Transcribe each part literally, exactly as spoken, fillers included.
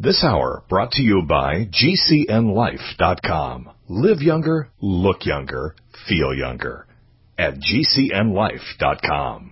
This hour brought to you by G C N life dot com. Live younger, look younger, feel younger. At G C N life dot com.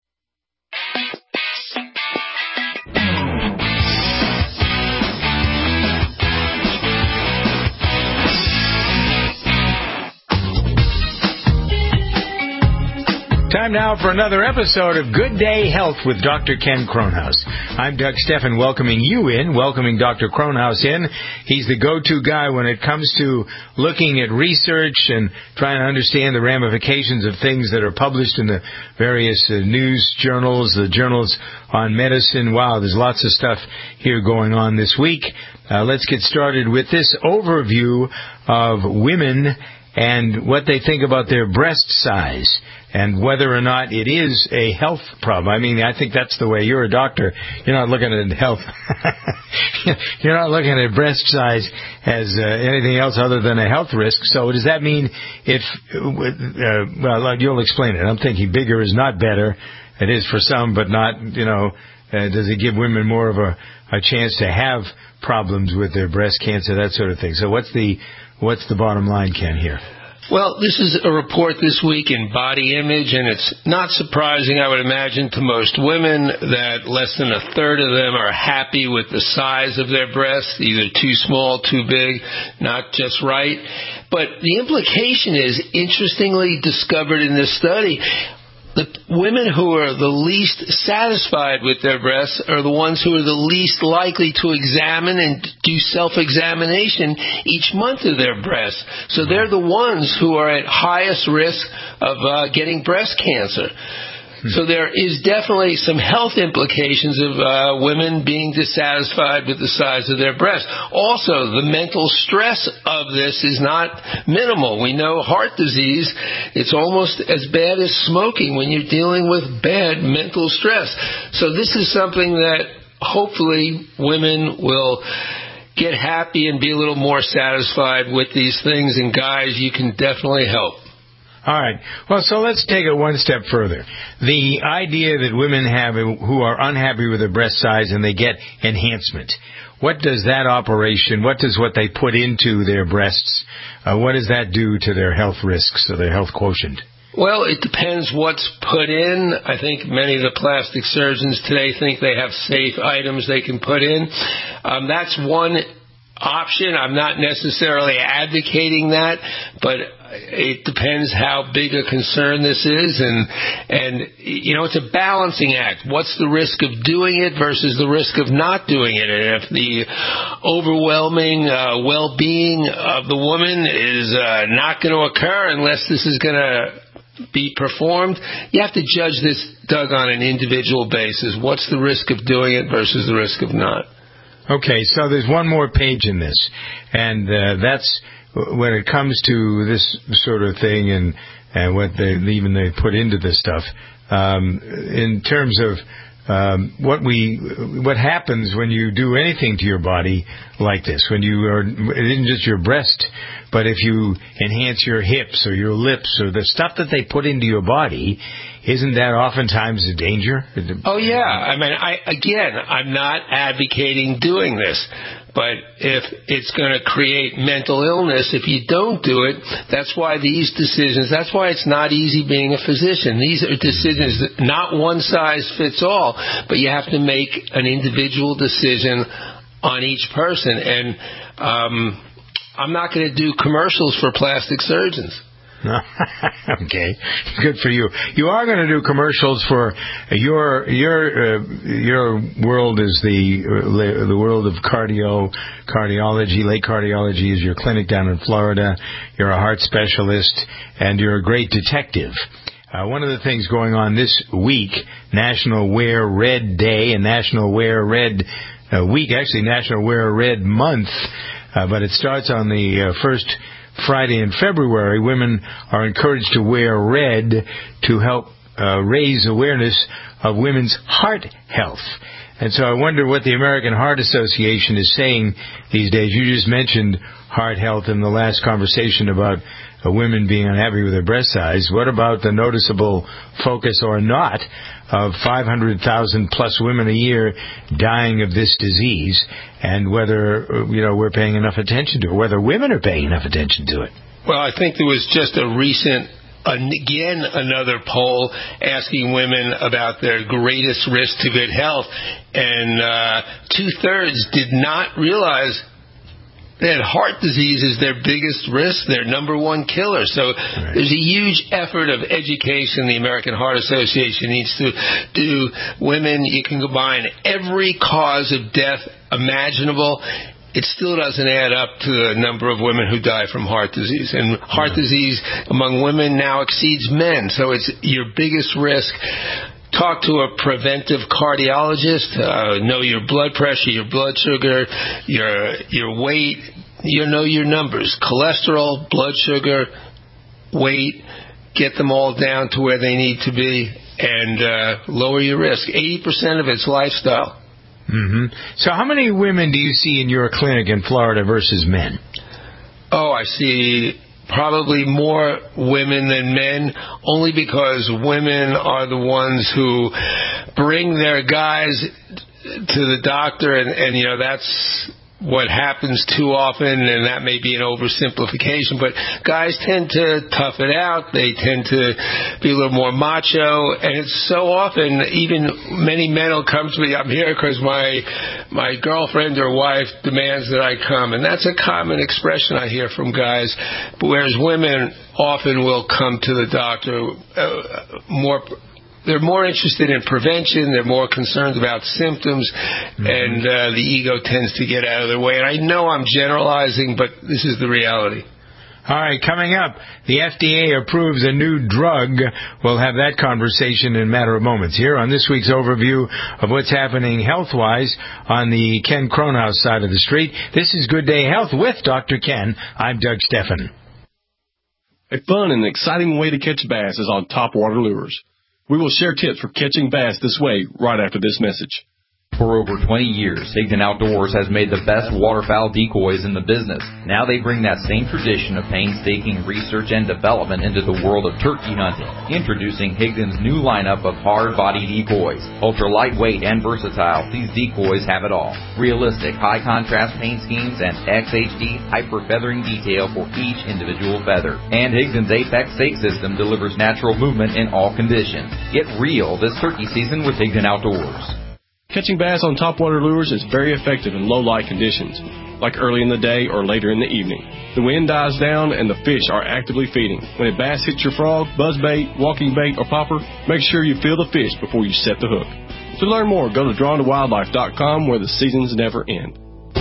Time now for another episode of Good Day Health with Doctor Ken Kronhaus. I'm Doug Steffen, welcoming you in, welcoming Doctor Kronhaus in. He's the go-to guy when it comes to looking at research and trying to understand the ramifications of things that are published in the various uh, news journals, the journals on medicine. Wow, there's lots of stuff here going on this week. Uh, let's get started with this overview of women and what they think about their breast size and whether or not it is a health problem. I mean, I think that's the way. You're a doctor. You're not looking at health. You're not looking at breast size as uh, anything else other than a health risk. So does that mean if, uh, well, you'll explain it. I'm thinking bigger is not better. It is for some, but not, you know, uh, does it give women more of a, a chance to have problems with their breast cancer, that sort of thing. So what's the what's the bottom line, Ken, here? Well, this is a report this week in Body Image, and it's not surprising, I would imagine, to most women that less than a third of them are happy with the size of their breasts, either too small, too big, not just right. But the implication is, interestingly discovered in this study, the women who are the least satisfied with their breasts are the ones who are the least likely to examine and do self-examination each month of their breasts. So they're the ones who are at highest risk of uh, getting breast cancer. So there is definitely some health implications of uh, women being dissatisfied with the size of their breasts. Also, the mental stress of this is not minimal. We know heart disease, it's almost as bad as smoking when you're dealing with bad mental stress. So this is something that hopefully women will get happy and be a little more satisfied with these things. And guys, you can definitely help. All right. Well, so let's take it one step further. The idea that women have who are unhappy with their breast size and they get enhancement. What does that operation, what does what they put into their breasts, uh, what does that do to their health risks or their health quotient? Well, it depends what's put in. I think many of the plastic surgeons today think they have safe items they can put in. Um, that's one option. I'm not necessarily advocating that, but it depends how big a concern this is, and and you know, it's a balancing act. What's the risk of doing it versus the risk of not doing it? And if the overwhelming uh, well-being of the woman is uh, not going to occur unless this is going to be performed, you have to judge this, Doug, on an individual basis. What's the risk of doing it versus the risk of not? Okay, so there's one more page in this, and uh, that's when it comes to this sort of thing and, and what they even they put into this stuff, um, in terms of um, what we what happens when you do anything to your body like this, when you are, it isn't just your breast, but if you enhance your hips or your lips or the stuff that they put into your body, isn't that oftentimes a danger? Oh, yeah. I mean, I again, I'm not advocating doing this. But if it's going to create mental illness, if you don't do it, that's why these decisions, that's why it's not easy being a physician. These are decisions that not one size fits all, but you have to make an individual decision on each person. And um, I'm not going to do commercials for plastic surgeons. Okay, good for you. You are going to do commercials for your your uh, your world is the uh, the world of cardio cardiology. Lake Cardiology is your clinic down in Florida. You're a heart specialist and you're a great detective. Uh, one of the things going on this week, National Wear Red Day and National Wear Red uh, Week, actually National Wear Red Month, uh, but it starts on the uh, first Friday in February. Women are encouraged to wear red to help uh, raise awareness of women's heart health. And so I wonder what the American Heart Association is saying these days. You just mentioned heart health in the last conversation about uh, women being unhappy with their breast size. What about the noticeable focus or not of five hundred thousand plus women a year dying of this disease, and whether, you know, we're paying enough attention to it, whether women are paying enough attention to it? Well, I think there was just a recent Again, another poll asking women about their greatest risk to good health, and uh, two-thirds did not realize that heart disease is their biggest risk, their number one killer. So right. There's a huge effort of education the American Heart Association needs to do. Women, you can combine every cause of death imaginable. It still doesn't add up to the number of women who die from heart disease. And heart disease among women now exceeds men. So it's your biggest risk. Talk to a preventive cardiologist. Uh, know your blood pressure, your blood sugar, your your weight. You know your numbers. Cholesterol, blood sugar, weight. Get them all down to where they need to be and uh, lower your risk. eighty percent of it's lifestyle. Mm-hmm. So how many women do you see in your clinic in Florida versus men? Oh, I see probably more women than men, only because women are the ones who bring their guys to the doctor, and, and you know, that's what happens too often, and that may be an oversimplification, but guys tend to tough it out. They tend to be a little more macho, and it's so often, even many men will come to me, I'm here because my my girlfriend or wife demands that I come, and that's a common expression I hear from guys, whereas women often will come to the doctor uh, more. They're more interested in prevention. They're more concerned about symptoms, mm-hmm. and uh, the ego tends to get out of their way. And I know I'm generalizing, but this is the reality. All right, coming up, the F D A approves a new drug. We'll have that conversation in a matter of moments here on this week's overview of what's happening health-wise on the Ken Kronhaus side of the street. This is Good Day Health with Doctor Ken. I'm Doug Steffen. A fun and exciting way to catch bass is on Topwater Lures. We will share tips for catching bass this way right after this message. For over twenty years, Higdon Outdoors has made the best waterfowl decoys in the business. Now they bring that same tradition of painstaking research and development into the world of turkey hunting. Introducing Higdon's new lineup of hard-body decoys. Ultra lightweight and versatile, these decoys have it all. Realistic, high-contrast paint schemes and X H D hyper-feathering detail for each individual feather. And Higdon's Apex Stake System delivers natural movement in all conditions. Get real this turkey season with Higdon Outdoors. Catching bass on Topwater Lures is very effective in low light conditions, like early in the day or later in the evening. The wind dies down and the fish are actively feeding. When a bass hits your frog, buzzbait, walking bait, or popper, make sure you feel the fish before you set the hook. To learn more, go to drawn to wildlife dot com, where the seasons never end.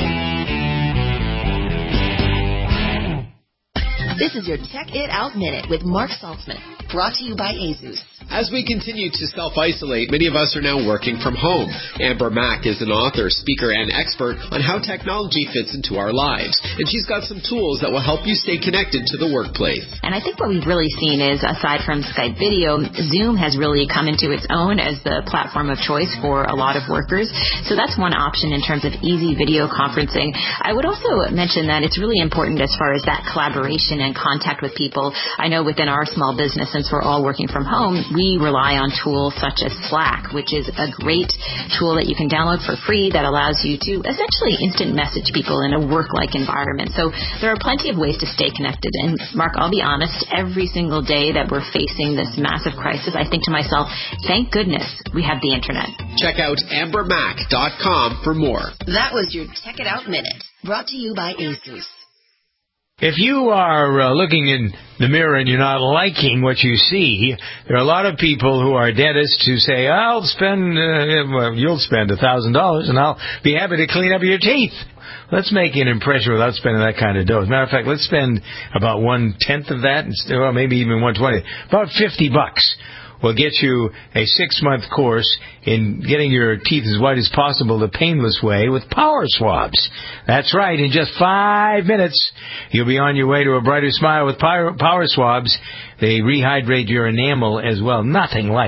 This is your Check It Out Minute with Mark Saltzman, brought to you by ASUS. As we continue to self-isolate, many of us are now working from home. Amber Mack is an author, speaker, and expert on how technology fits into our lives. And she's got some tools that will help you stay connected to the workplace. And I think what we've really seen is, aside from Skype video, Zoom has really come into its own as the platform of choice for a lot of workers. So that's one option in terms of easy video conferencing. I would also mention that it's really important as far as that collaboration and contact with people. I know within our small business, since we're all working from home, we rely on tools such as Slack, which is a great tool that you can download for free that allows you to essentially instant message people in a work-like environment. So there are plenty of ways to stay connected. And Mark, I'll be honest, every single day that we're facing this massive crisis, I think to myself, thank goodness we have the internet. Check out amber mack dot com for more. That was your Check It Out Minute, brought to you by ASUS. If you are uh, looking in the mirror and you're not liking what you see, there are a lot of people who are dentists who say, I'll spend, uh, well, you'll spend one thousand dollars and I'll be happy to clean up your teeth. Let's make an impression without spending that kind of dough. As a matter of fact, let's spend about one-tenth of that, or maybe even one twenty, about fifty bucks. Will get you a six-month course in getting your teeth as white as possible the painless way with Power Swabs. That's right. In just five minutes, you'll be on your way to a brighter smile with Power Swabs. They rehydrate your enamel as well. Nothing like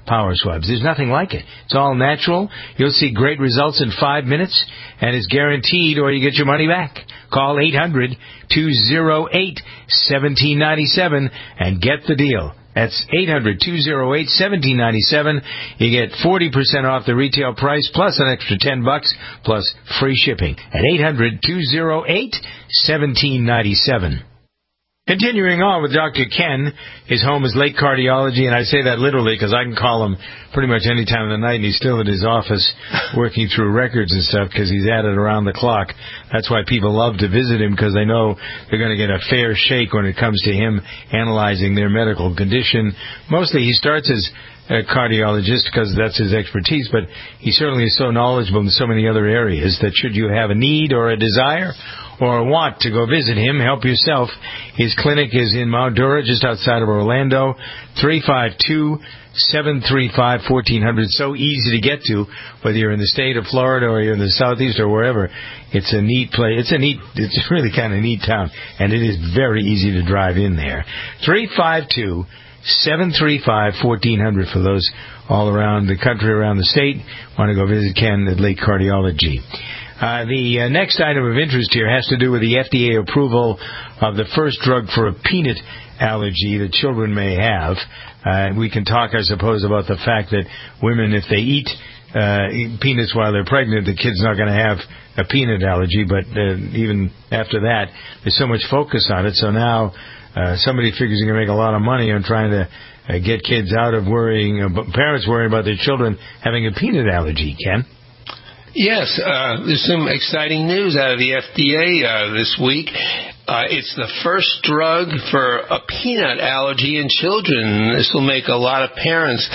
power swabs. There's nothing like it. It's all natural. You'll see great results in five minutes, and it's guaranteed, or you get your money back. Call eight hundred, two oh eight, one seven nine seven and get the deal. That's eight hundred, two oh eight, one seven nine seven. You get forty percent off the retail price, plus an extra ten bucks, plus free shipping at eight hundred, two oh eight, one seven nine seven. Continuing on with Doctor Ken, his home is Lake Cardiology, and I say that literally because I can call him pretty much any time of the night, and he's still at his office working through records and stuff because he's at it around the clock. That's why people love to visit him, because they know they're going to get a fair shake when it comes to him analyzing their medical condition. Mostly he starts as a cardiologist because that's his expertise, but he certainly is so knowledgeable in so many other areas that should you have a need or a desire or want to go visit him, help yourself, his clinic is in Mount Dora, just outside of Orlando, three five two, seven three five, one four zero zero. So easy to get to, whether you're in the state of Florida or you're in the southeast or wherever. It's a neat place. It's a neat, it's really kind of neat town, and it is very easy to drive in there. three five two, seven three five, one four zero zero for those all around the country, around the state. Want to go visit Ken at Lake Cardiology. Uh, the uh, next item of interest here has to do with the F D A approval of the first drug for a peanut allergy that children may have. Uh, we can talk, I suppose, about the fact that women, if they eat uh, peanuts while they're pregnant, the kid's not going to have a peanut allergy. But uh, even after that, there's so much focus on it. So now uh, somebody figures they're going to make a lot of money on trying to uh, get kids out of worrying, uh, parents worrying about their children having a peanut allergy. Ken? Yes, uh, there's some exciting news out of the F D A uh, this week. Uh, it's the first drug for a peanut allergy in children. This will make a lot of parents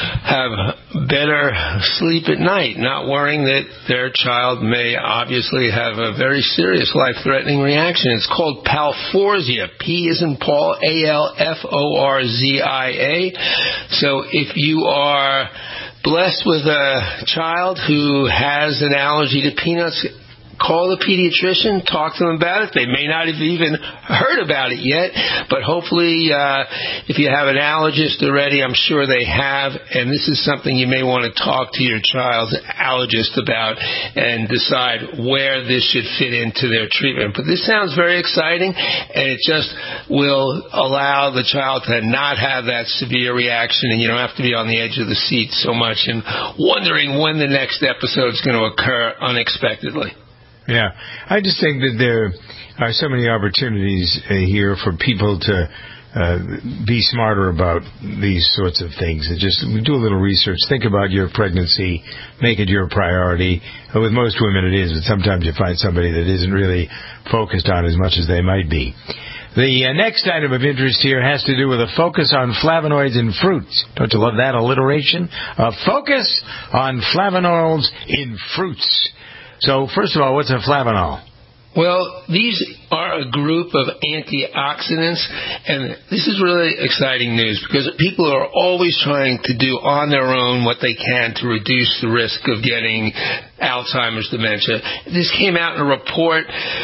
have better sleep at night, not worrying that their child may obviously have a very serious life-threatening reaction. It's called Palforzia. P as in Paul, A L F O R Z I A. So if you are blessed with a child who has an allergy to peanuts, call the pediatrician, talk to them about it. They may not have even heard about it yet, but hopefully uh, if you have an allergist already, I'm sure they have, and this is something you may want to talk to your child's allergist about and decide where this should fit into their treatment. But this sounds very exciting, and it just will allow the child to not have that severe reaction, and you don't have to be on the edge of the seat so much and wondering when the next episode is going to occur unexpectedly. Yeah, I just think that there are so many opportunities uh, here for people to uh, be smarter about these sorts of things. It just do a little research. Think about your pregnancy. Make it your priority. Uh, with most women it is, but sometimes you find somebody that isn't really focused on as much as they might be. The uh, next item of interest here has to do with a focus on flavonoids in fruits. Don't you love that alliteration? A focus on flavonoids in fruits. So, first of all, what's a flavanol? Well, these are a group of antioxidants, and this is really exciting news because people are always trying to do on their own what they can to reduce the risk of getting Alzheimer's dementia. This came out in a report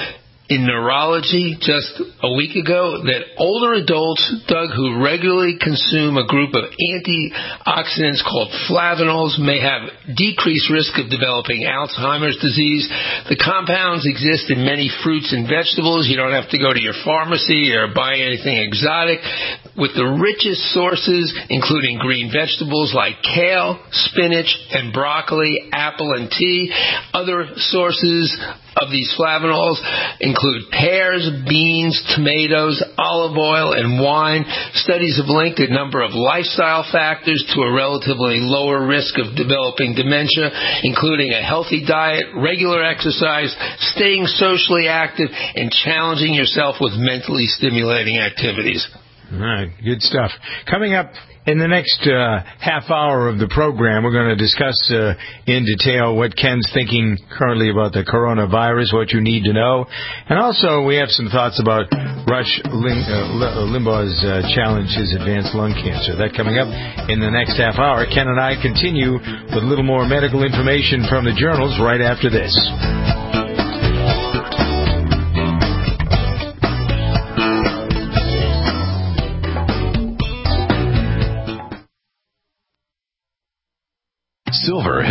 in Neurology just a week ago that older adults, Doug, who regularly consume a group of antioxidants called flavanols may have decreased risk of developing Alzheimer's disease. The compounds exist in many fruits and vegetables. You don't have to go to your pharmacy or buy anything exotic. With the richest sources, including green vegetables like kale, spinach, and broccoli, apple, and tea. Other sources of these flavanols include pears, beans, tomatoes, olive oil, and wine. Studies have linked a number of lifestyle factors to a relatively lower risk of developing dementia, including a healthy diet, regular exercise, staying socially active, and challenging yourself with mentally stimulating activities. All right, good stuff. Coming up in the next uh, half hour of the program, we're going to discuss uh, in detail what Ken's thinking currently about the coronavirus, what you need to know. And also, we have some thoughts about Rush Lim- uh, Limbaugh's uh, challenge, his advanced lung cancer. That coming up in the next half hour. Ken and I continue with a little more medical information from the journals right after this.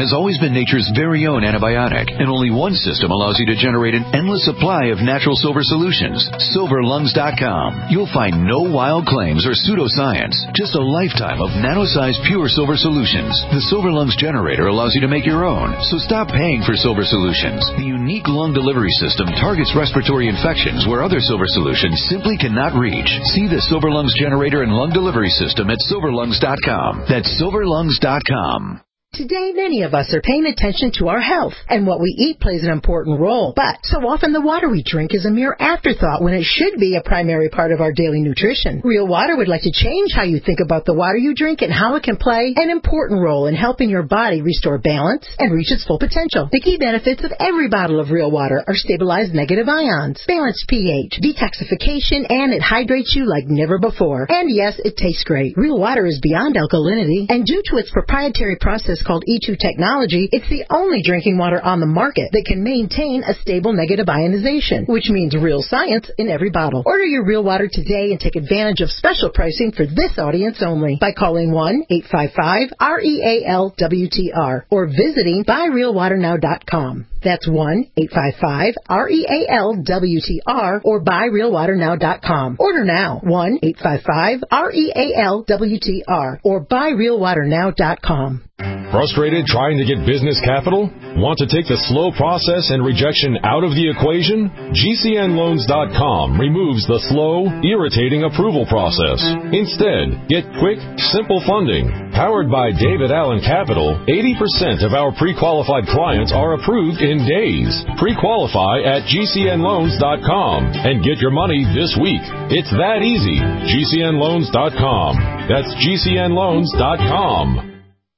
has always been nature's very own antibiotic, and only one system allows you to generate an endless supply of natural silver solutions. silver lungs dot com. You'll find no wild claims or pseudoscience, just a lifetime of nano-sized pure silver solutions. The Silver Lungs generator allows you to make your own, so stop paying for silver solutions. The unique lung delivery system targets respiratory infections where other silver solutions simply cannot reach. See the Silver Lungs generator and lung delivery system at silver lungs dot com. That's silver lungs dot com. Today, many of us are paying attention to our health, and what we eat plays an important role. But so often the water we drink is a mere afterthought when it should be a primary part of our daily nutrition. Real Water would like to change how you think about the water you drink and how it can play an important role in helping your body restore balance and reach its full potential. The key benefits of every bottle of Real Water are stabilized negative ions, balanced pH, detoxification, and it hydrates you like never before. And yes, it tastes great. Real Water is beyond alkalinity, and due to its proprietary process called E two technology, it's the only drinking water on the market that can maintain a stable negative ionization, which means real science in every bottle. Order your Real Water today and take advantage of special pricing for this audience only by calling one eight five five R E A L W T R or visiting buy real water now dot com. That's one eight five five R E A L W T R or buy real water now dot com. Order now, one eight five five R E A L W T R or buy real water now dot com. Frustrated trying to get business capital? Want to take the slow process and rejection out of the equation? G C N loans dot com removes the slow, irritating approval process. Instead, get quick, simple funding. Powered by David Allen Capital, eighty percent of our pre-qualified clients are approved in days. Pre-qualify at G C N loans dot com and get your money this week. It's that easy. G C N loans dot com. That's G C N loans dot com.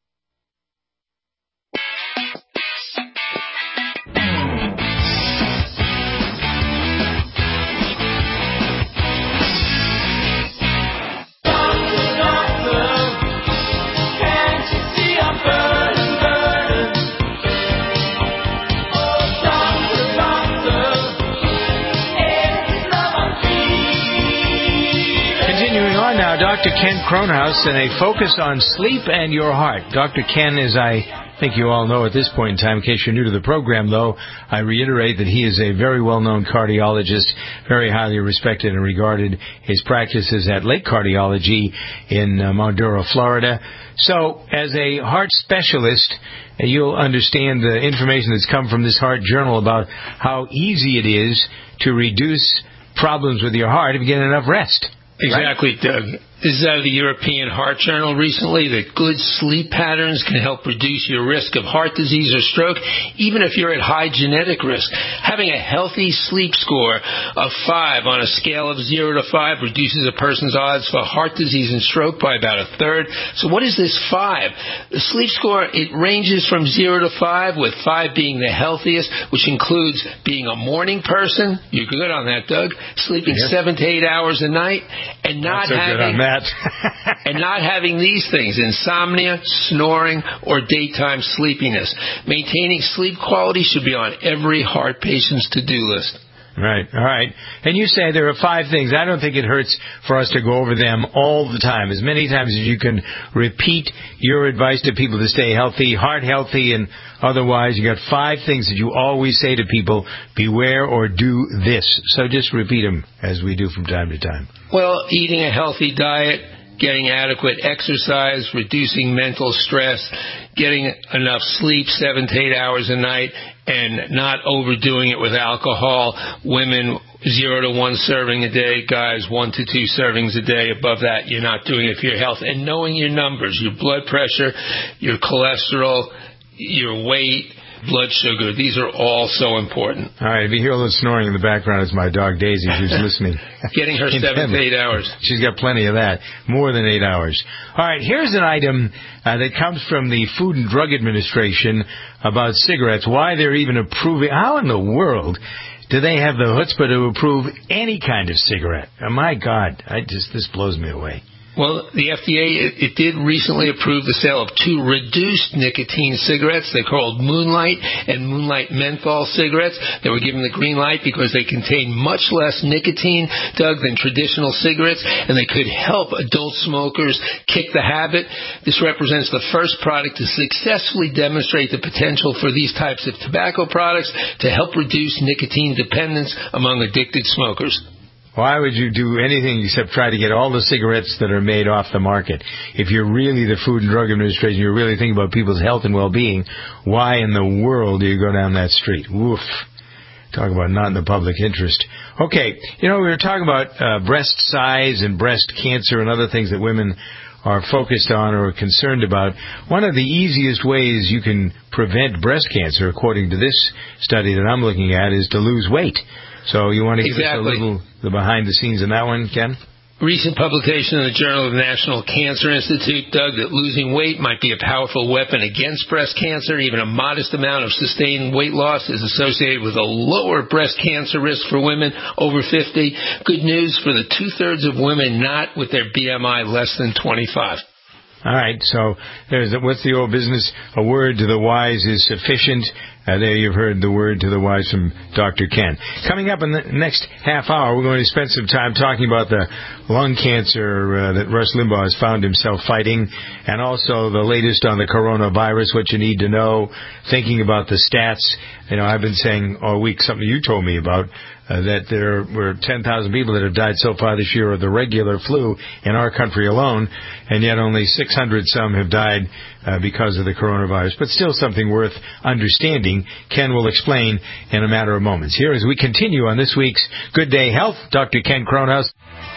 Doctor Ken Kronhaus and a focus on sleep and your heart. Doctor Ken, as I think you all know at this point in time, in case you're new to the program, though, I reiterate that he is a very well-known cardiologist, very highly respected and regarded. His practice is at Lake Cardiology in uh, Mount Dora, Florida. So, as a heart specialist, you'll understand the information that's come from this Heart Journal about how easy it is to reduce problems with your heart if you get enough rest. Exactly, Doug. This is out of the European Heart Journal recently, that good sleep patterns can help reduce your risk of heart disease or stroke, even if you're at high genetic risk. Having a healthy sleep score of five on a scale of zero to five reduces a person's odds for heart disease and stroke by about a third. So what is this five? The sleep score, it ranges from zero to five, with five being the healthiest, which includes being a morning person. You're good on that, Doug. Sleeping yes. seven to eight hours a night, and not, not so having... and not having these things, insomnia, snoring, or daytime sleepiness. Maintaining sleep quality should be on every heart patient's to-do list. Right, all right. And you say there are five things. I don't think it hurts for us to go over them all the time, as many times as you can repeat your advice to people to stay healthy, heart healthy, and otherwise. You got five things that you always say to people, beware or do this. So just repeat them as we do from time to time. Well, eating a healthy diet, getting adequate exercise, reducing mental stress, getting enough sleep, seven to eight hours a night, and not overdoing it with alcohol. Women, zero to one serving a day. Guys, one to two servings a day. Above that, you're not doing it for your health. And knowing your numbers, your blood pressure, your cholesterol, your weight, blood sugar, these are all so important. All right, if you hear a little snoring in the background, it's my dog Daisy who's listening. Getting her seven to eight hours. She's got plenty of that, more than eight hours. All right, here's an item uh, that comes from the Food and Drug Administration about cigarettes, why they're even approving. How in the world do they have the chutzpah to approve any kind of cigarette? Oh, my God, I just this blows me away. Well, the F D A, it, it did recently approve the sale of two reduced nicotine cigarettes. They're called Moonlight and Moonlight Menthol cigarettes. They were given the green light because they contain much less nicotine, Doug, than traditional cigarettes, and they could help adult smokers kick the habit. This represents the first product to successfully demonstrate the potential for these types of tobacco products to help reduce nicotine dependence among addicted smokers. Why would you do anything except try to get all the cigarettes that are made off the market? If you're really the Food and Drug Administration, you're really thinking about people's health and well-being, why in the world do you go down that street? Woof. Talk about not in the public interest. Okay, you know, we were talking about uh, breast size and breast cancer and other things that women are focused on or concerned about. One of the easiest ways you can prevent breast cancer, according to this study that I'm looking at, is to lose weight. So you want to give exactly. us a little the behind the scenes in that one, Ken? Recent publication in the Journal of the National Cancer Institute, Doug, that losing weight might be a powerful weapon against breast cancer. Even a modest amount of sustained weight loss is associated with a lower breast cancer risk for women over fifty. Good news for the two-thirds of women not with their B M I less than twenty-five. All right, so there's the, what's the old business? A word to the wise is sufficient. Uh, there you've heard the word to the wise from Doctor Ken. Coming up in the next half hour, we're going to spend some time talking about the lung cancer uh, that Rush Limbaugh has found himself fighting, and also the latest on the coronavirus, what you need to know, thinking about the stats. You know, I've been saying all week something you told me about, uh, that there were ten thousand people that have died so far this year of the regular flu in our country alone, and yet only six hundred some have died uh, because of the coronavirus. But still something worth understanding. Ken will explain in a matter of moments. Here as we continue on this week's Good Day Health, Doctor Ken Kronhaus.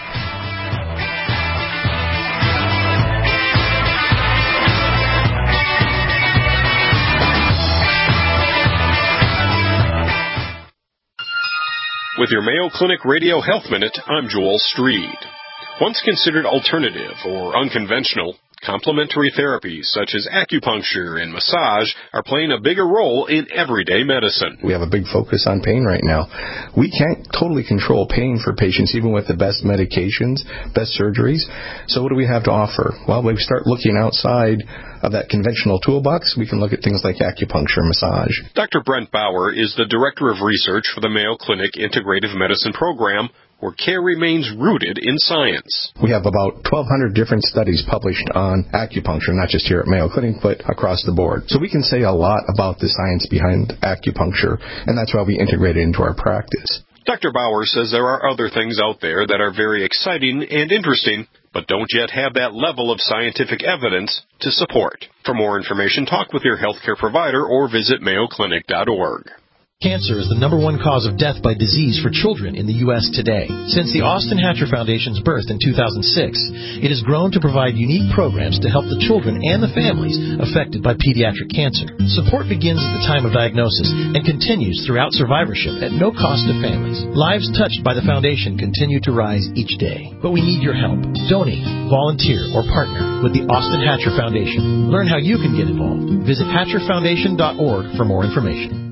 With your Mayo Clinic Radio Health Minute, I'm Joel Streed. Once considered alternative or unconventional, complementary therapies such as acupuncture and massage are playing a bigger role in everyday medicine. We have a big focus on pain right now. We can't totally control pain for patients, even with the best medications, best surgeries. So what do we have to offer? Well, we start looking outside of that conventional toolbox. We can look at things like acupuncture, massage. Doctor Brent Bauer is the Director of Research for the Mayo Clinic Integrative Medicine Program, where care remains rooted in science. We have about twelve hundred different studies published on acupuncture, not just here at Mayo Clinic, but across the board. So we can say a lot about the science behind acupuncture, and that's why we integrate it into our practice. Doctor Bauer says there are other things out there that are very exciting and interesting, but don't yet have that level of scientific evidence to support. For more information, talk with your healthcare provider or visit mayo clinic dot org. Cancer is the number one cause of death by disease for children in the U S today. Since the Austin Hatcher Foundation's birth in two thousand six, it has grown to provide unique programs to help the children and the families affected by pediatric cancer. Support begins at the time of diagnosis and continues throughout survivorship at no cost to families. Lives touched by the foundation continue to rise each day. But we need your help. Donate, volunteer, or partner with the Austin Hatcher Foundation. Learn how you can get involved. Visit hatcher foundation dot org for more information.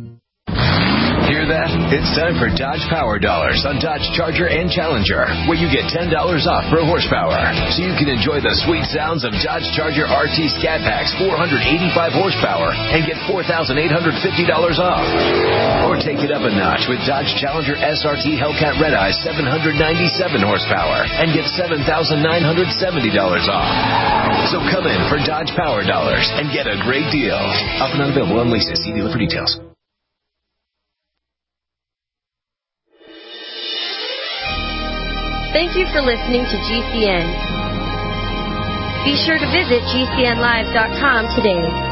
Hear that? It's time for Dodge Power Dollars on Dodge Charger and Challenger, where you get ten dollars off per horsepower. So you can enjoy the sweet sounds of Dodge Charger R T Scat Pack's four hundred eighty-five horsepower and get four thousand eight hundred fifty dollars off. Or take it up a notch with Dodge Challenger S R T Hellcat Red Eye seven hundred ninety-seven horsepower and get seven thousand nine hundred seventy dollars off. So come in for Dodge Power Dollars and get a great deal. Up and unavailable on leases. See dealer for details. Thank you for listening to G C N. Be sure to visit G C N live dot com today.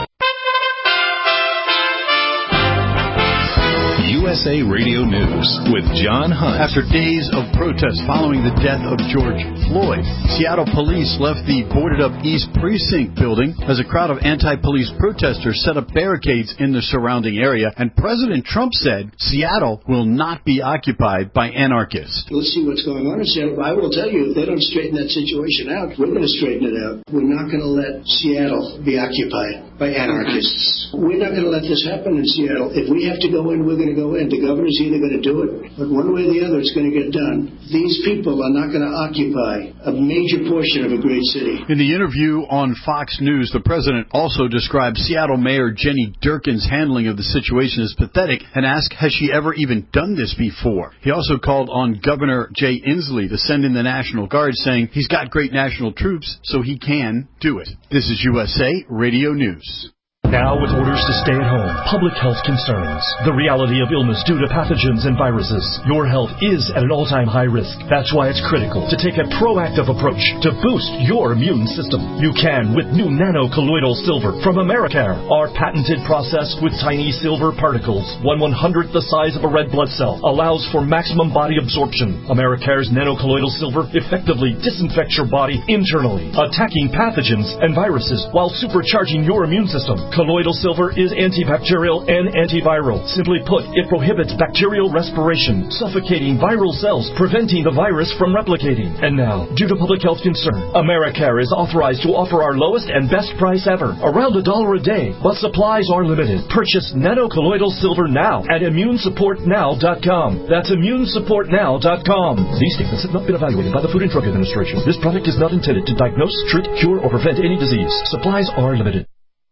U S A Radio News with John Hunt. After days of protests following the death of George Floyd, Seattle police left the boarded-up East Precinct building as a crowd of anti-police protesters set up barricades in the surrounding area, and President Trump said Seattle will not be occupied by anarchists. Let's see what's going on in Seattle. I will tell you, if they don't straighten that situation out, we're going to straighten it out. We're not going to let Seattle be occupied by anarchists. We're not going to let this happen in Seattle. If we have to go in, we're going to go go in. The governor's either going to do it, but one way or the other, it's going to get done. These people are not going to occupy a major portion of a great city. In the interview on Fox News, the president also described Seattle Mayor Jenny Durkin's handling of the situation as pathetic and asked, has she ever even done this before? He also called on Governor Jay Inslee to send in the National Guard, saying he's got great national troops, so he can do it. This is U S A Radio News. Now with orders to stay at home, public health concerns, the reality of illness due to pathogens and viruses. Your health is at an all-time high risk. That's why it's critical to take a proactive approach to boost your immune system. You can with new nano-colloidal silver from Americare. Our patented process with tiny silver particles, one one-hundredth the size of a red blood cell, allows for maximum body absorption. Americare's nano-colloidal silver effectively disinfects your body internally, attacking pathogens and viruses while supercharging your immune system. Colloidal silver is antibacterial and antiviral. Simply put, it prohibits bacterial respiration, suffocating viral cells, preventing the virus from replicating. And now, due to public health concern, Americare is authorized to offer our lowest and best price ever, around a dollar a day, but supplies are limited. Purchase nano-colloidal silver now at immune support now dot com. That's immune support now dot com. These statements have not been evaluated by the Food and Drug Administration. This product is not intended to diagnose, treat, cure, or prevent any disease. Supplies are limited.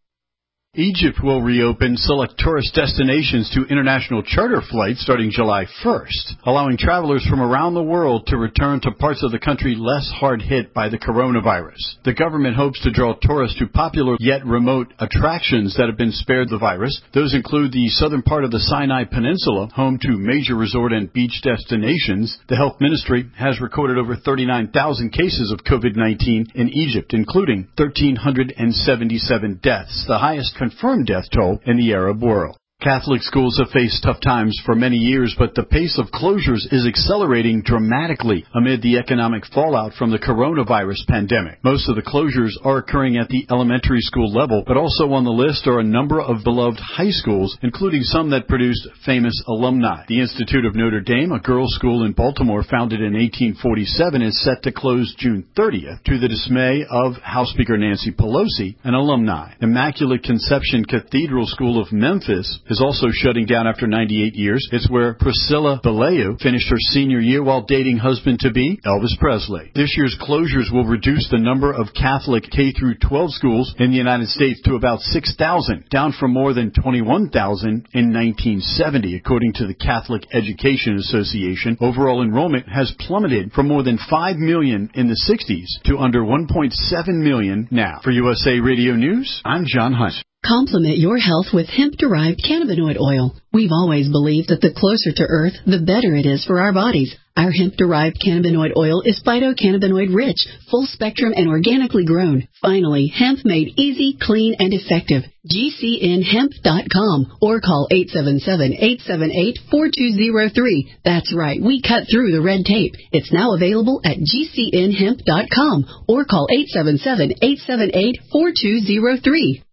Egypt will reopen select tourist destinations to international charter flights starting July first, allowing travelers from around the world to return to parts of the country less hard hit by the coronavirus. The government hopes to draw tourists to popular yet remote attractions that have been spared the virus. Those include the southern part of the Sinai Peninsula, home to major resort and beach destinations. The health ministry has recorded over thirty-nine thousand cases of COVID nineteen in Egypt, including one thousand three hundred seventy-seven deaths, the highest confirmed death toll in the Arab world. Catholic schools have faced tough times for many years, but the pace of closures is accelerating dramatically amid the economic fallout from the coronavirus pandemic. Most of the closures are occurring at the elementary school level, but also on the list are a number of beloved high schools, including some that produced famous alumni. The Institute of Notre Dame, a girls' school in Baltimore founded in eighteen forty-seven, is set to close June thirtieth to the dismay of House Speaker Nancy Pelosi and alumni. Immaculate Conception Cathedral School of Memphis is also shutting down after ninety-eight years. It's where Priscilla Beleu finished her senior year while dating husband-to-be Elvis Presley. This year's closures will reduce the number of Catholic K through twelve schools in the United States to about six thousand, down from more than twenty-one thousand in nineteen seventy, according to the Catholic Education Association. Overall enrollment has plummeted from more than five million in the sixties to under one point seven million now. For U S A Radio News, I'm John Hunt. Complement your health with hemp-derived cannabinoid oil. We've always believed that the closer to Earth, the better it is for our bodies. Our hemp-derived cannabinoid oil is phytocannabinoid-rich, full-spectrum, and organically grown. Finally, hemp made easy, clean, and effective. G C N hemp dot com or call eight seven seven, eight seven eight, four two zero three. That's right, we cut through the red tape. It's now available at G C N hemp dot com or call eight seven seven, eight seven eight, four two zero three.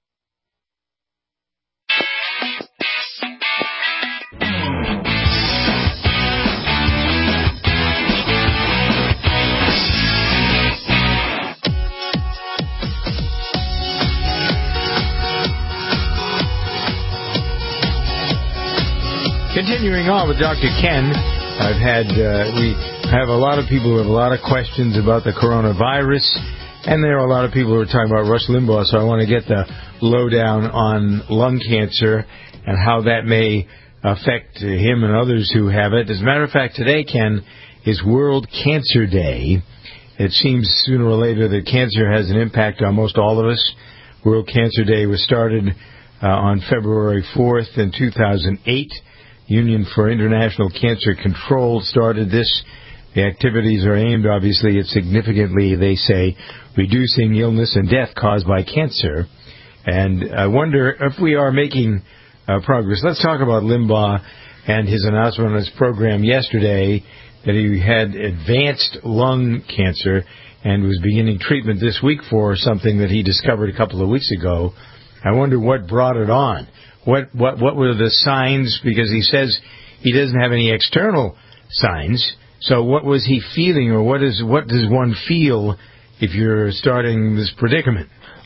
Continuing on with Doctor Ken, I've had, uh, we have a lot of people who have a lot of questions about the coronavirus, and there are a lot of people who are talking about Rush Limbaugh, so I want to get the lowdown on lung cancer and how that may affect him and others who have it. As a matter of fact, today, Ken, is World Cancer Day. It seems sooner or later that cancer has an impact on most all of us. World Cancer Day was started uh, on February fourth in two thousand eight. Union for International Cancer Control started this. The activities are aimed, obviously, at significantly, they say, reducing illness and death caused by cancer. And I wonder if we are making uh, progress. Let's talk about Limbaugh and his announcement on his program yesterday that he had advanced lung cancer and was beginning treatment this week for something that he discovered a couple of weeks ago. I wonder what brought it on. What what what were the signs? Because he says he doesn't have any external signs. So what was he feeling, or what is what does one feel if you're starting this predicament?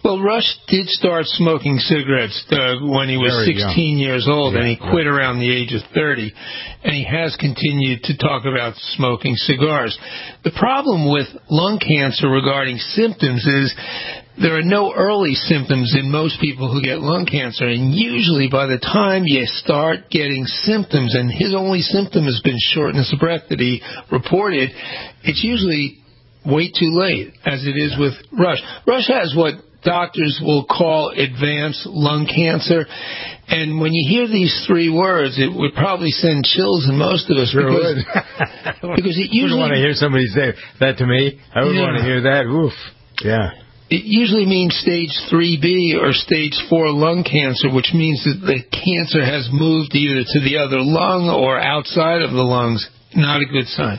Well, Rush did start smoking cigarettes uh, when he was Very sixteen young. years old, Yeah, and he yeah. quit around the age of thirty. And he has continued to talk about smoking cigars. The problem with lung cancer regarding symptoms is there are no early symptoms in most people who get lung cancer, and usually by the time you start getting symptoms, and his only symptom has been shortness of breath that he reported, it's usually way too late, as it is with Rush. Rush has what doctors will call advanced lung cancer, and when you hear these three words, it would probably send chills in most of us. Sure because, would. because it I usually wouldn't want to hear somebody say that to me. I would Yeah. want to hear that. Oof. Yeah. It usually means stage three B or stage four lung cancer, which means that the cancer has moved either to the other lung or outside of the lungs. Not a good sign.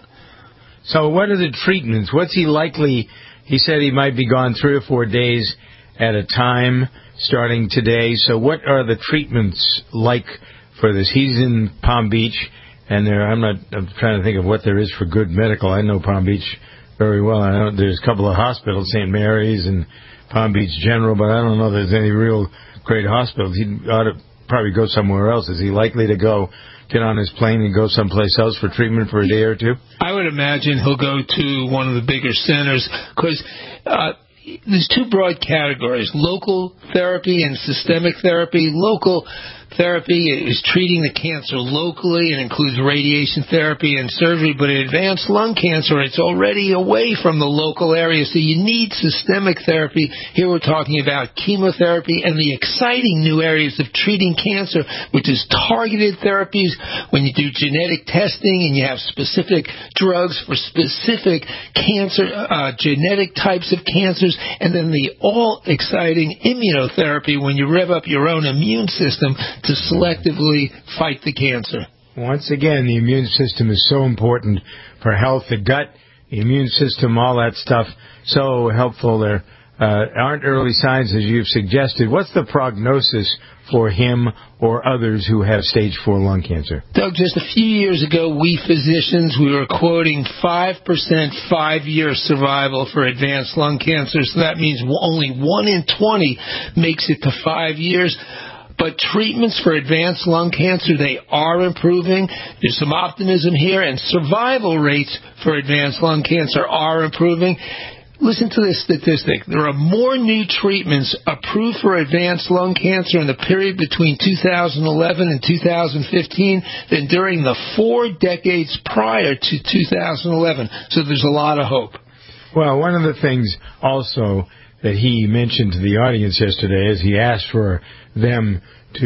So what are the treatments? What's he likely? He said he might be gone three or four days at a time starting today. So what are the treatments like for this? He's in Palm Beach, and there, I'm not I'm trying to think of what there is for good medical. I know Palm Beach very well. I know there's a couple of hospitals, Saint Mary's and Palm Beach General, but I don't know if there's any real great hospitals. He ought to probably go somewhere else. Is he likely to go get on his plane and go someplace else for treatment for a day or two? I would imagine he'll go to one of the bigger centers because uh, there's two broad categories, local therapy and systemic therapy. Local therapy is treating the cancer locally and includes radiation therapy and surgery, but in advanced lung cancer, it's already away from the local area, so you need systemic therapy. Here we're talking about chemotherapy and the exciting new areas of treating cancer, which is targeted therapies when you do genetic testing and you have specific drugs for specific cancer, uh, genetic types of cancers, and then the all-exciting immunotherapy when you rev up your own immune system to selectively fight the cancer. Once again, the immune system is so important for health. The gut, the immune system, all that stuff, so helpful. There uh, aren't early signs, as you've suggested. What's the prognosis for him or others who have stage four lung cancer? Doug, just a few years ago, we physicians, we were quoting five percent five-year survival for advanced lung cancer. So that means only one in twenty makes it to five years. But treatments for advanced lung cancer, they are improving. There's some optimism here, and survival rates for advanced lung cancer are improving. Listen to this statistic. There are more new treatments approved for advanced lung cancer in the period between two thousand eleven and two thousand fifteen than during the four decades prior to two thousand eleven. So there's a lot of hope. Well, one of the things also that he mentioned to the audience yesterday is he asked for them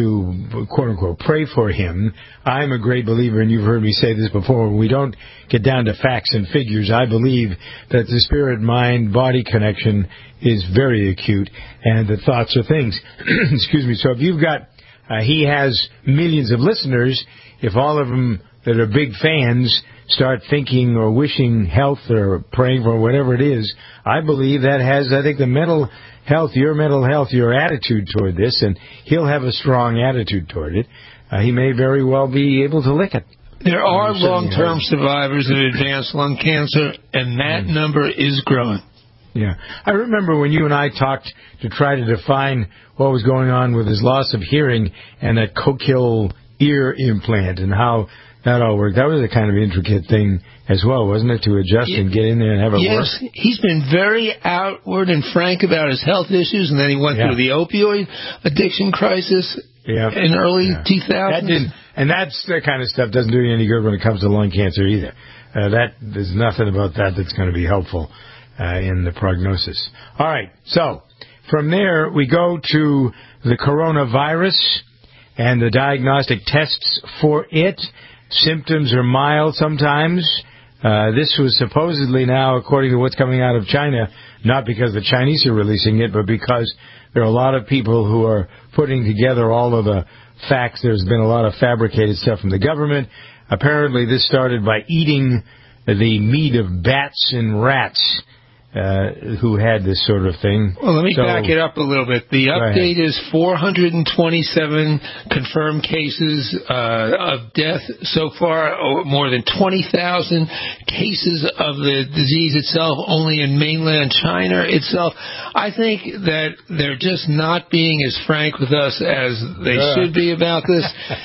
to, quote-unquote, pray for him. I'm a great believer, and you've heard me say this before, when we don't get down to facts and figures, I believe that the spirit-mind-body connection is very acute, and that thoughts are things. Excuse me. So if you've got, uh, he has millions of listeners, if all of them that are big fans start thinking or wishing health or praying for whatever it is, I believe that has, I think, the mental health, your mental health, your attitude toward this, and he'll have a strong attitude toward it. Uh, he may very well be able to lick it. There are long-term survivors of advanced lung cancer, and that mm. number is growing. Yeah. I remember when you and I talked to try to define what was going on with his loss of hearing and that cochlear ear implant and how that all worked. That was a kind of intricate thing as well, wasn't it, to adjust yeah. and get in there and have it yes, work? Yes, he's been very outward and frank about his health issues, and then he went yeah. through the opioid addiction crisis yeah. in early yeah. two thousands. That didn't, and that's the kind of stuff doesn't do you any good when it comes to lung cancer either. Uh, that there's nothing about that that's going to be helpful uh, in the prognosis. All right, so from there we go to the coronavirus and the diagnostic tests for it. Symptoms are mild sometimes. Uh, this was supposedly now, according to what's coming out of China, not because the Chinese are releasing it, but because there are a lot of people who are putting together all of the facts. There's been a lot of fabricated stuff from the government. Apparently this started by eating the meat of bats and rats. uh, who had this sort of thing. Well, let me so, back it up a little bit. The update is four hundred twenty-seven confirmed cases uh, of death so far, or more than twenty thousand cases of the disease itself only in mainland China itself. I think that they're just not being as frank with us as they yeah. should be about this.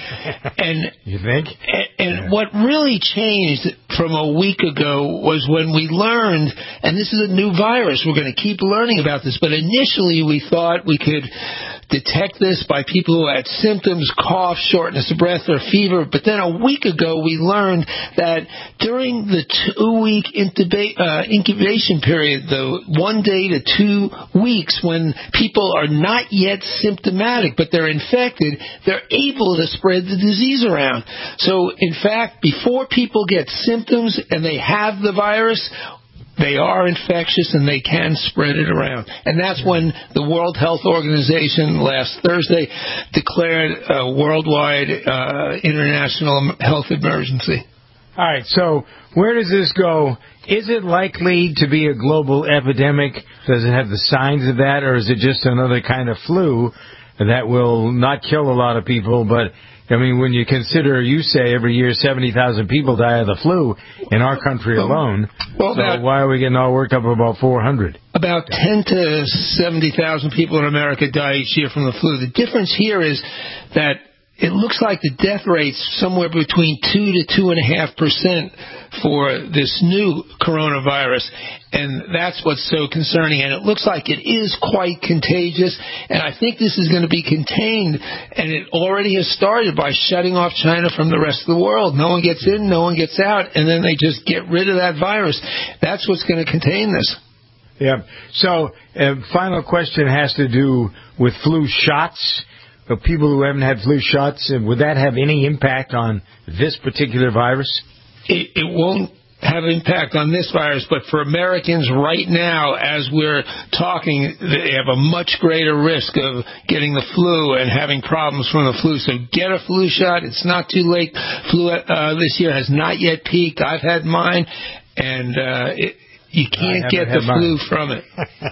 And you think? And, and yeah. what really changed from a week ago was when we learned, and this is a new virus, we're going to keep learning about this, but initially we thought we could detect this by people who had symptoms, cough, shortness of breath, or fever. But then a week ago we learned that during the two-week intuba- uh, incubation period, the one day to two weeks when people are not yet symptomatic but they're infected, they're able to spread the disease around. So, in fact, before people get symptoms and they have the virus, they are infectious and they can spread it around. And that's when the World Health Organization last Thursday declared a worldwide uh, international health emergency. All right, so where does this go? Is it likely to be a global epidemic? Does it have the signs of that, or is it just another kind of flu that will not kill a lot of people, but I mean, when you consider, you say every year seventy thousand people die of the flu in our country alone, well, so about, why are we getting all worked up about four hundred? About ten to seventy thousand people in America die each year from the flu. The difference here is that it looks like the death rate's somewhere between two to two and a half percent for this new coronavirus, and that's what's so concerning. And it looks like it is quite contagious, and I think this is going to be contained, and it already has started by shutting off China from the rest of the world. No one gets in, no one gets out, and then they just get rid of that virus. That's what's going to contain this. Yeah. So, uh, final question has to do with flu shots. For people who haven't had flu shots, would that have any impact on this particular virus? It, it won't have impact on this virus, but for Americans right now, as we're talking, they have a much greater risk of getting the flu and having problems from the flu. So get a flu shot. It's not too late. Flu uh, this year has not yet peaked. I've had mine, and uh, it, you can't get the flu from it.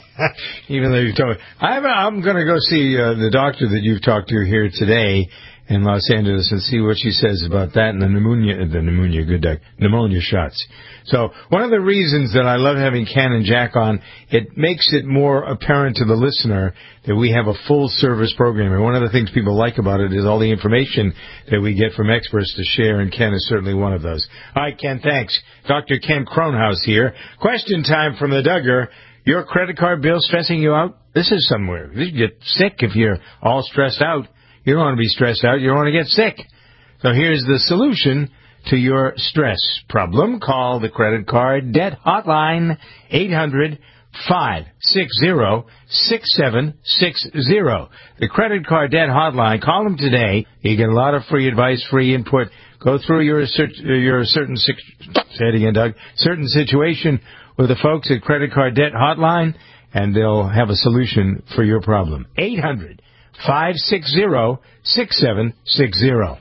Even though you've told me. I'm, I'm going to go see uh, the doctor that you've talked to here today in Los Angeles and see what she says about that and the pneumonia, the pneumonia, good doc, pneumonia shots. So one of the reasons that I love having Ken and Jack on, it makes it more apparent to the listener that we have a full-service program. And one of the things people like about it is all the information that we get from experts to share, and Ken is certainly one of those. All right, Ken, thanks. Doctor Ken Kronhaus here. Question time from the Duggar. Your credit card bill stressing you out? This is somewhere. You get sick if you're all stressed out. You don't want to be stressed out. You don't want to get sick. So here's the solution to your stress problem. Call the credit card debt hotline, eight hundred, five six zero, six seven six zero. The credit card debt hotline. Call them today. You get a lot of free advice, free input. Go through your your certain say it again, Doug. Certain situation with the folks at Credit Card Debt Hotline, and they'll have a solution for your problem. eight hundred, five six zero, six seven six zero.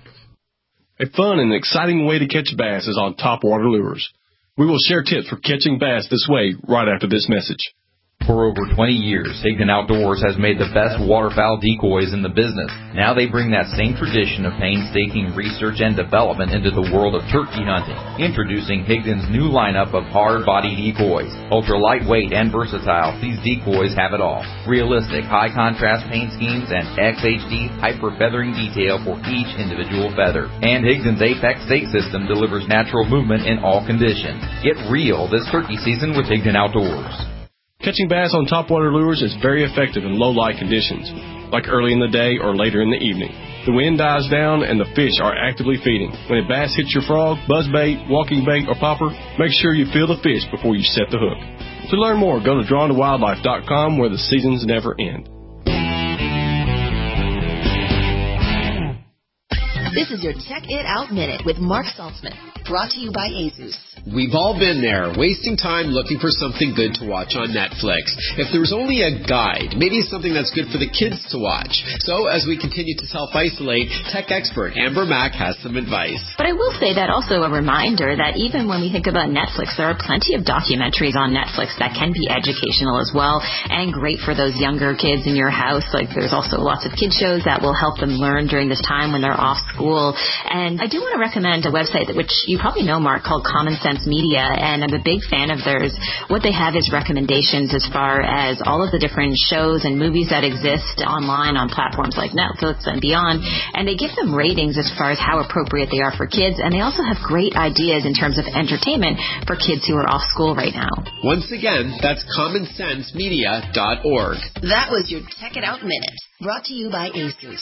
A fun and exciting way to catch bass is on Topwater Lures. We will share tips for catching bass this way right after this message. For over twenty years, Higdon Outdoors has made the best waterfowl decoys in the business. Now they bring that same tradition of painstaking research and development into the world of turkey hunting. Introducing Higdon's new lineup of hard-body decoys. Ultra lightweight and versatile, these decoys have it all. Realistic, high-contrast paint schemes and X H D hyper-feathering detail for each individual feather. And Higdon's Apex stake system delivers natural movement in all conditions. Get real this turkey season with Higdon Outdoors. Catching bass on topwater lures is very effective in low-light conditions, like early in the day or later in the evening. The wind dies down and the fish are actively feeding. When a bass hits your frog, buzzbait, walking bait, or popper, make sure you feel the fish before you set the hook. To learn more, go to drawn to wildlife dot com, where the seasons never end. This is your Check It Out Minute with Mark Saltzman, brought to you by Asus. We've all been there, wasting time looking for something good to watch on Netflix. If there was only a guide, maybe something that's good for the kids to watch. So as we continue to self-isolate, tech expert Amber Mack has some advice. But I will say that also a reminder that even when we think about Netflix, there are plenty of documentaries on Netflix that can be educational as well and great for those younger kids in your house. Like there's also lots of kid shows that will help them learn during this time when they're off school. And I do want to recommend a website that, which you probably know, Mark, called Common Sense Media, and I'm a big fan of theirs. What they have is recommendations as far as all of the different shows and movies that exist online on platforms like Netflix and beyond, and they give them ratings as far as how appropriate they are for kids, and they also have great ideas in terms of entertainment for kids who are off school right now. Once again, that's common sense media dot org. That was your Check It Out Minute, brought to you by Asus.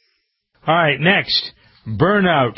All right, next, burnout.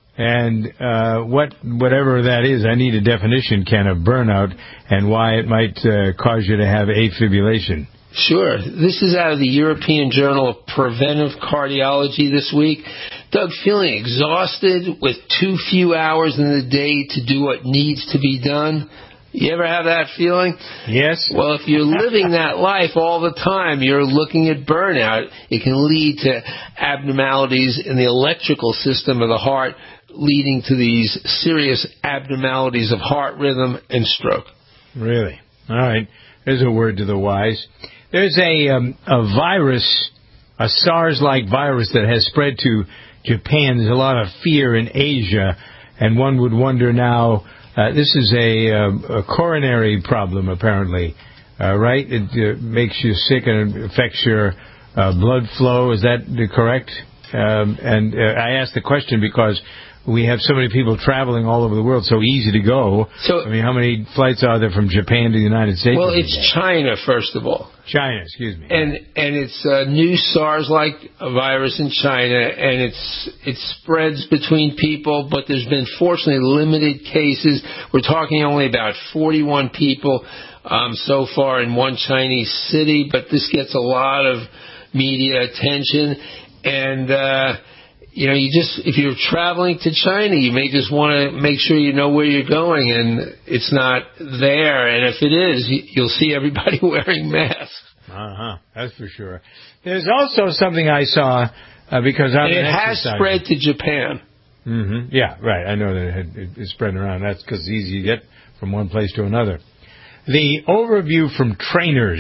And uh, what, whatever that is, I need a definition, Ken, of burnout and why it might uh, cause you to have afibrillation. Sure. This is out of the European Journal of Preventive Cardiology this week. Doug, feeling exhausted with too few hours in the day to do what needs to be done? You ever have that feeling? Yes. Well, if you're living that life all the time, you're looking at burnout. It can lead to abnormalities in the electrical system of the heart, leading to these serious abnormalities of heart rhythm and stroke. Really? All right. There's a word to the wise. There's a, um, a virus, a SARS-like virus that has spread to Japan. There's a lot of fear in Asia, and one would wonder now, uh, this is a, uh, a coronary problem, apparently, uh, right? It uh, makes you sick and it affects your uh, blood flow. Is that correct? Um, and uh, I asked the question because we have so many people traveling all over the world, so easy to go. So, I mean, how many flights are there from Japan to the United States? Well, it's China, first of all. China, excuse me. And and it's a new SARS-like virus in China, and it's it spreads between people, but there's been fortunately limited cases. We're talking only about forty-one people um, so far in one Chinese city, but this gets a lot of media attention, and uh You know, you just, if you're traveling to China, you may just want to make sure you know where you're going and it's not there. And if it is, you'll see everybody wearing masks. Uh-huh. That's for sure. There's also something I saw, uh, because I'm and it an has exerciser. spread to Japan. Mm-hmm. Yeah, right. I know that it had, it, it's spreading around. That's because it's easy to get from one place to another. The overview from trainers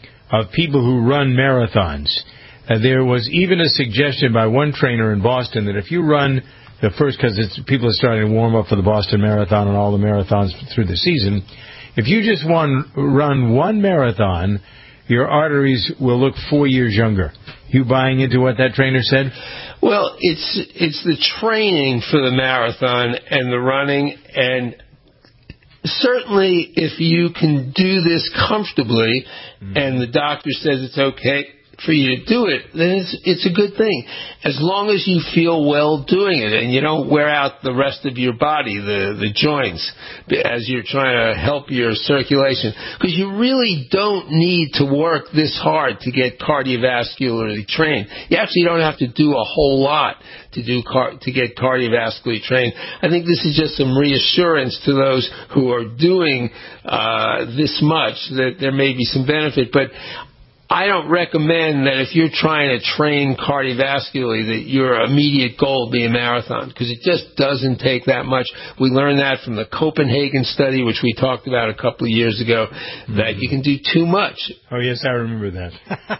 of people who run marathons. Uh, there was even a suggestion by one trainer in Boston that if you run the first, because it's people are starting to warm up for the Boston Marathon and all the marathons through the season, if you just one, run one marathon, your arteries will look four years younger. You buying into what that trainer said? Well, it's it's the training for the marathon and the running, and certainly if you can do this comfortably mm. and the doctor says it's okay for you to do it, then it's it's a good thing. As long as you feel well doing it and you don't wear out the rest of your body, the, the joints, as you're trying to help your circulation. Because you really don't need to work this hard to get cardiovascularly trained. You actually don't have to do a whole lot to do car- to get cardiovascularly trained. I think this is just some reassurance to those who are doing uh, this much that there may be some benefit. But I don't recommend that if you're trying to train cardiovascularly that your immediate goal be a marathon, because it just doesn't take that much. We learned that from the Copenhagen study, which we talked about a couple of years ago, mm-hmm. that you can do too much. Oh, yes, I remember that.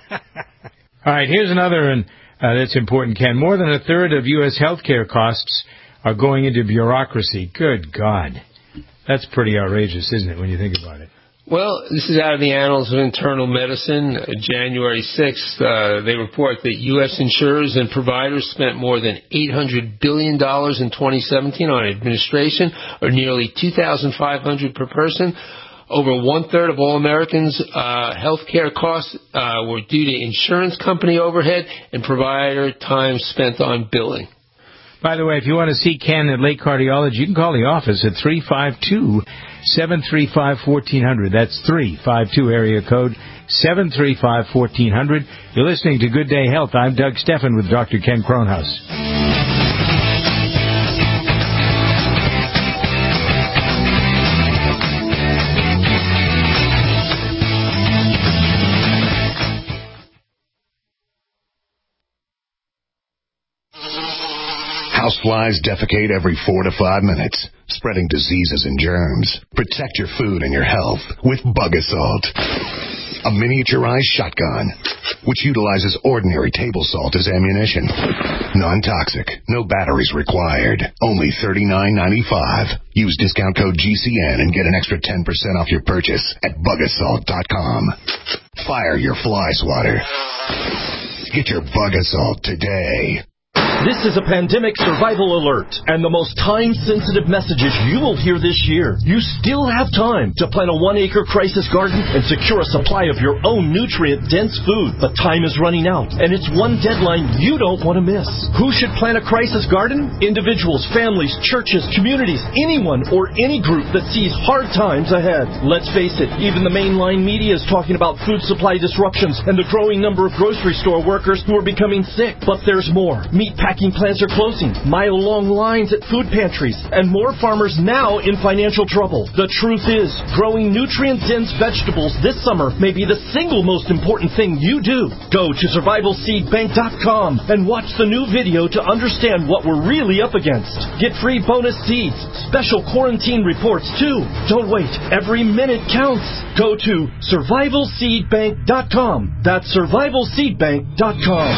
All right, here's another one uh, that's important, Ken. More than a third of U S healthcare costs are going into bureaucracy. Good God. That's pretty outrageous, isn't it, when you think about it? Well, this is out of the Annals of Internal Medicine, January sixth. Uh, they report that U S insurers and providers spent more than eight hundred billion dollars in twenty seventeen on administration, or nearly two thousand five hundred dollars per person. Over one-third of all Americans' uh, health care costs uh, were due to insurance company overhead and provider time spent on billing. By the way, if you want to see Ken at Lake Cardiology, you can call the office at three five two, seven three five, one four zero zero. That's three five two area code seven three five, one four zero zero. You're listening to Good Day Health. I'm Doug Steffen with Doctor Ken Kronhaus. flies defecate every four to five minutes, spreading diseases and germs. Protect your food and your health with Bug Assault, a miniaturized shotgun which utilizes ordinary table salt as ammunition. Non-toxic, no batteries required. Only thirty-nine ninety-five. Use discount code G C N and get an extra ten percent off your purchase at bug assault dot com. Fire your fly swatter. Get your Bug Assault today. This is a pandemic survival alert, and the most time-sensitive messages you will hear this year. You still have time to plant a one-acre crisis garden and secure a supply of your own nutrient-dense food. But time is running out, and it's one deadline you don't want to miss. Who should plant a crisis garden? Individuals, families, churches, communities, anyone or any group that sees hard times ahead. Let's face it, even the mainline media is talking about food supply disruptions and the growing number of grocery store workers who are becoming sick. But there's more. Meat packing plants are closing, mile-long lines at food pantries, and more farmers now in financial trouble. The truth is, growing nutrient-dense vegetables this summer may be the single most important thing you do. Go to survival seed bank dot com and watch the new video to understand what we're really up against. Get free bonus seeds, special quarantine reports too. Don't wait. Every minute counts. Go to survival seed bank dot com. That's survival seed bank dot com.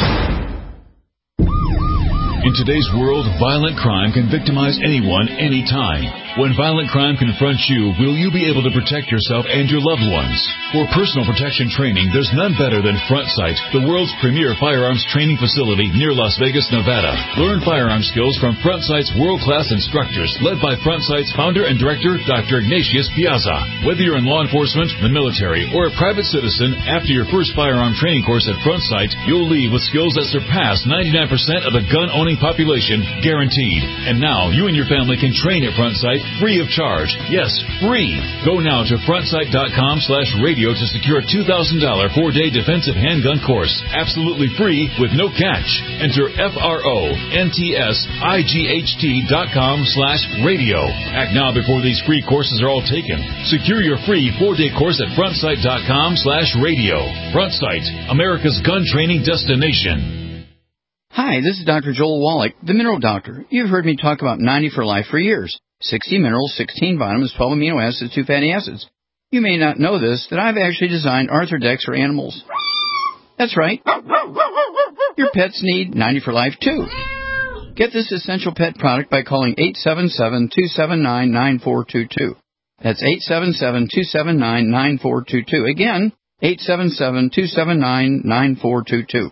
In today's world, violent crime can victimize anyone, anytime. When violent crime confronts you, will you be able to protect yourself and your loved ones? For personal protection training, there's none better than Front Sight, the world's premier firearms training facility near Las Vegas, Nevada. Learn firearm skills from Front Sight's world-class instructors, led by Front Sight's founder and director, Doctor Ignatius Piazza. Whether you're in law enforcement, the military, or a private citizen, after your first firearm training course at Front Sight, you'll leave with skills that surpass ninety-nine percent of the gun-owning population, guaranteed. And now, you and your family can train at Front Sight free of charge. Yes, free. Go now to front sight dot com slash radio to secure a two thousand dollars four-day defensive handgun course. Absolutely free with no catch. Enter F R O N T S I G H T dot com slash radio. Act now before these free courses are all taken. Secure your free four-day course at front sight dot com slash radio. Front Sight, America's gun training destination. Hi, this is Doctor Joel Wallach, the Mineral Doctor. You've heard me talk about ninety for Life for years. sixty minerals, sixteen vitamins, twelve amino acids, two fatty acids. You may not know this, that I've actually designed Arthrodex for animals. That's right. Your pets need ninety for Life, too. Get this essential pet product by calling eight seven seven, two seven nine, nine four two two. That's eight seven seven, two seven nine, nine four two two. Again, eight seven seven, two seven nine, nine four two two.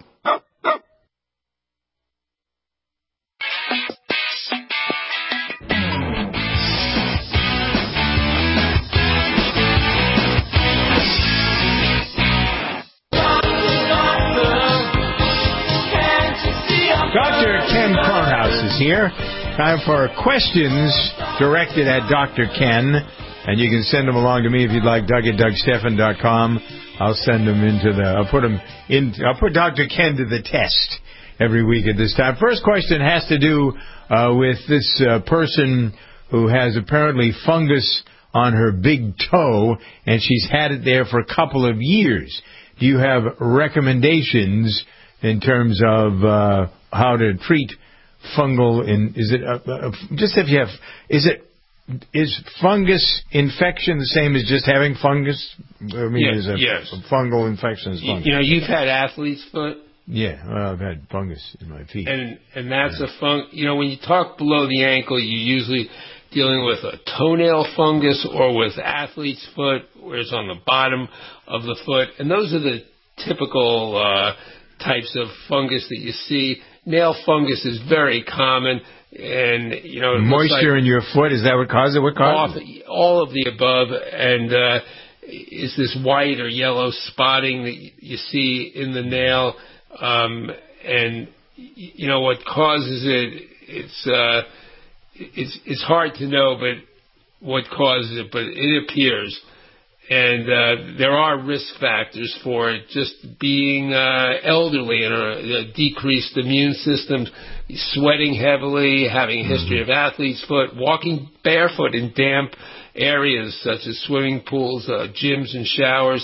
Doctor Ken Kronhaus is here. Time for questions directed at Doctor Ken. And you can send them along to me if you'd like, Doug at Doug Stephan dot com. I'll send them into the, I'll put them in, I'll put Doctor Ken to the test every week at this time. First question has to do uh, with this uh, person who has apparently fungus on her big toe, and she's had it there for a couple of years. Do you have recommendations in terms of uh, how to treat fungal? In is it uh, uh, just if you have is it is fungus infection the same as just having fungus? I mean, yes, is a, yes. a fungal infection is fungus. You know, you've had athlete's foot. Yeah, well, I've had fungus in my feet, and and that's yeah. a fung. You know, when you talk below the ankle, you're usually dealing with a toenail fungus or with athlete's foot, where it's on the bottom of the foot, and those are the typical uh, types of fungus that you see. Nail fungus is very common, and you know, it moisture like in your foot, is that what causes it? What causes it? All of the above, and uh, is this white or yellow spotting that you see in the nail, um, and you know what causes it? It's uh, it's it's hard to know, but what causes it? But it appears. And uh, there are risk factors for it, just being uh, elderly and a, a decreased immune system, sweating heavily, having a history of athlete's foot, walking barefoot in damp areas such as swimming pools, uh, gyms and showers,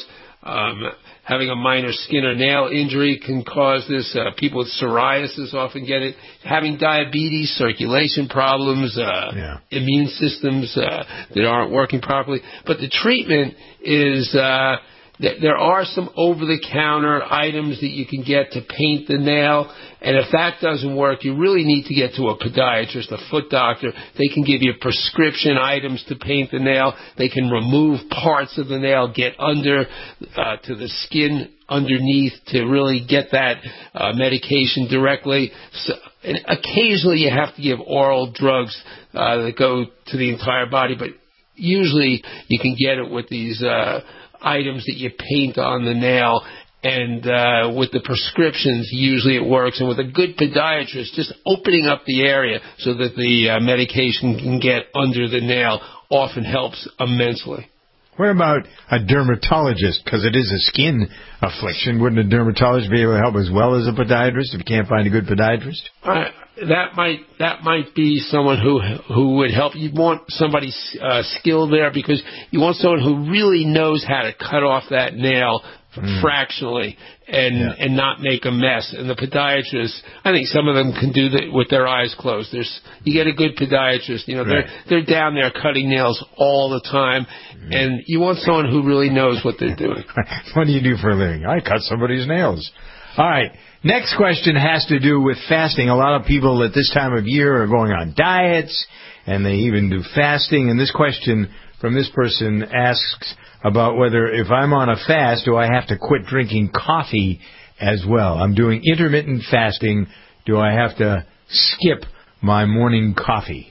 Um, having a minor skin or nail injury can cause this. Uh, people with psoriasis often get it. Having diabetes, circulation problems, uh, yeah. immune systems uh, that aren't working properly. But the treatment is... Uh, There are some over-the-counter items that you can get to paint the nail, and if that doesn't work, you really need to get to a podiatrist, a foot doctor. They can give you prescription items to paint the nail. They can remove parts of the nail, get under uh, to the skin underneath to really get that uh, medication directly. So, and occasionally you have to give oral drugs uh, that go to the entire body, but usually you can get it with these uh items that you paint on the nail, and uh, with the prescriptions, usually it works. And with a good podiatrist, just opening up the area so that the uh, medication can get under the nail often helps immensely. What about a dermatologist? Because it is a skin affliction. Wouldn't a dermatologist be able to help as well as a podiatrist if you can't find a good podiatrist? Uh, that might that might be someone who who would help. You want somebody uh, skilled there because you want someone who really knows how to cut off that nail mm. fractionally and yeah. and not make a mess. And the podiatrist, I think some of them can do that with their eyes closed. There's you get a good podiatrist, you know, right. they're they're down there cutting nails all the time, mm. and you want someone who really knows what they're doing. What do you do for a living? I cut somebody's nails. All right. Next question has to do with fasting. A lot of people at this time of year are going on diets, and they even do fasting. And this question from this person asks about whether if I'm on a fast, do I have to quit drinking coffee as well? I'm doing intermittent fasting. Do I have to skip my morning coffee?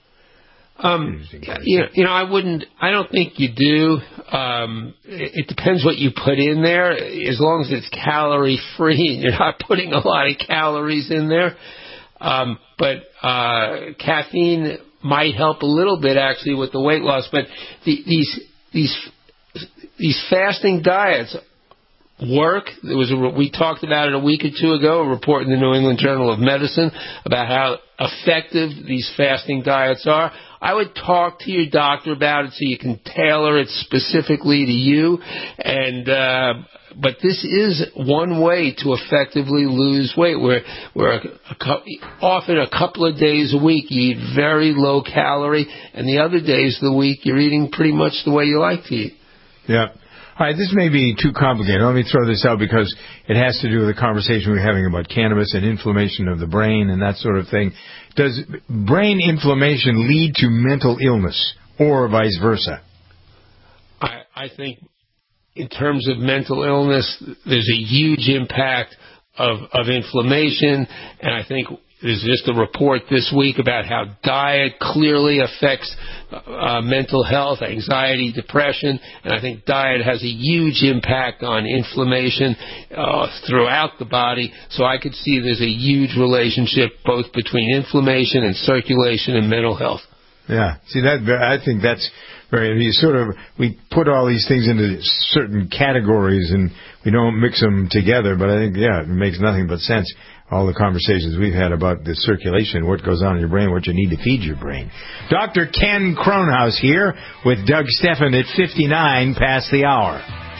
Um, you know, you know, I wouldn't, I don't think you do. Um, it, it depends what you put in there. As long as it's calorie free and you're not putting a lot of calories in there. Um, but, uh, caffeine might help a little bit actually with the weight loss. But the, these, these, these fasting diets work. There was a, we talked about it a week or two ago, a report in the New England Journal of Medicine about how effective these fasting diets are. I would talk to your doctor about it so you can tailor it specifically to you. And uh, but this is one way to effectively lose weight, where where a, a, often a couple of days a week you eat very low calorie, and the other days of the week you're eating pretty much the way you like to eat. Yeah. All right, this may be too complicated. Let me throw this out because it has to do with the conversation we were having about cannabis and inflammation of the brain and that sort of thing. Does brain inflammation lead to mental illness or vice versa? I, I think in terms of mental illness, there's a huge impact of, of inflammation, and I think there's just a report this week about how diet clearly affects uh, mental health, anxiety, depression, and I think diet has a huge impact on inflammation uh, throughout the body. So I could see there's a huge relationship both between inflammation and circulation and mental health. Yeah, see that I think that's very. You sort of we put all these things into certain categories and we don't mix them together. But I think yeah, it makes nothing but sense. All the conversations we've had about the circulation, what goes on in your brain, what you need to feed your brain. Doctor Ken Kronhaus here with Doug Steffen at fifty-nine past the hour.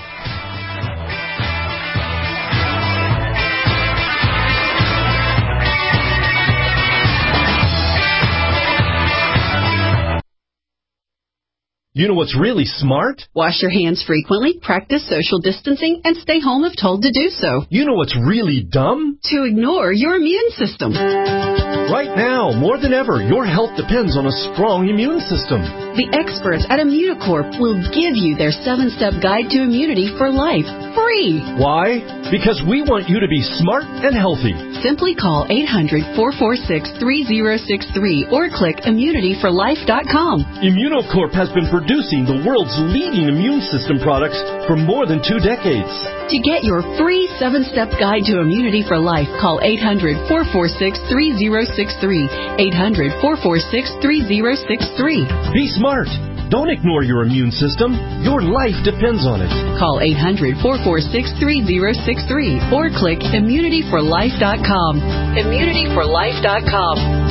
You know what's really smart? Wash your hands frequently, practice social distancing, and stay home if told to do so. You know what's really dumb? To ignore your immune system. Right now, more than ever, your health depends on a strong immune system. The experts at Immunocorp will give you their seven-step guide to immunity for life, free. Why? Because we want you to be smart and healthy. Simply call eight hundred, four four six, three zero six three or click immunity for life dot com. Immunocorp has been producing the world's leading immune system products for more than two decades. To get your free seven-step guide to immunity for life, call eight hundred, four four six, three zero six three, eight hundred, four four six, three zero six three. Be smart. Don't ignore your immune system. Your life depends on it. Call eight hundred, four four six, three zero six three or click immunity for life dot com. immunity for life dot com.